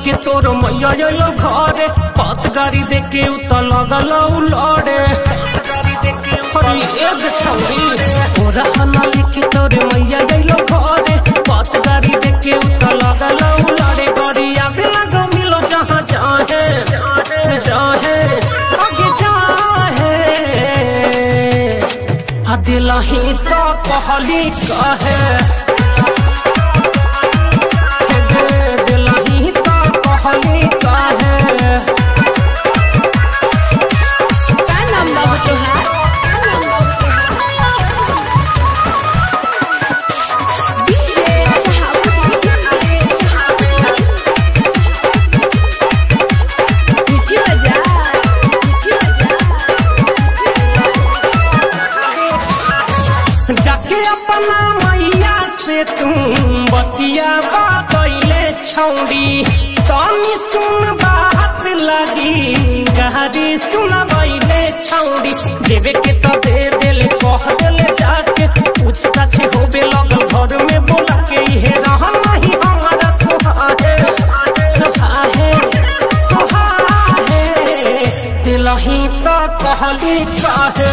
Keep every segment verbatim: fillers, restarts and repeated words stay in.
लेके तोर मैया आइलो घरे, पत गाड़ी देके उत लगल लड़े। हरी एक छौरी ओरा हना लेके तोर मैया आइलो घरे, पत गाड़ी देके उत लगल लड़े। गरिया बिना गो मिलो जहाँ चाहे चाहे आगे चाहे, आ दिलही तो कहली कहे जाके अपना मैया से तुम बतिया बतैले छौड़ी, तनी सुन बात लगी गहरी सुनबैले छौड़ी। देवे के तो दे देले कह देले जाके, पूछताछ होबे लगल घर में बोला के हे रह नहीं हमारा सुहाए सुहाए सुहाए। दिलही तो कहली काहे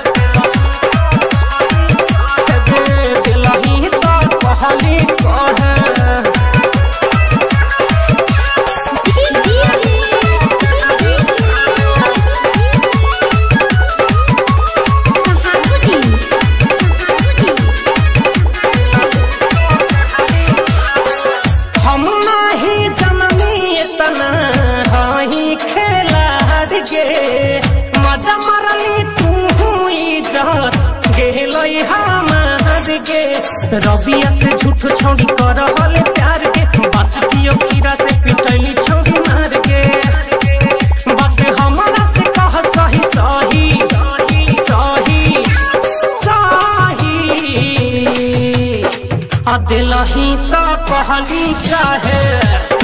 मजा मरली तू इज्जत गेलई हमार गे। रबिया से झूठ छौड़ी कर हले प्यार के, बस कियो खीरा से पिटैली छौड़ी मार के। बात हमारा से कह सही सही सही सही, आ दिलही तो कहली चाहे।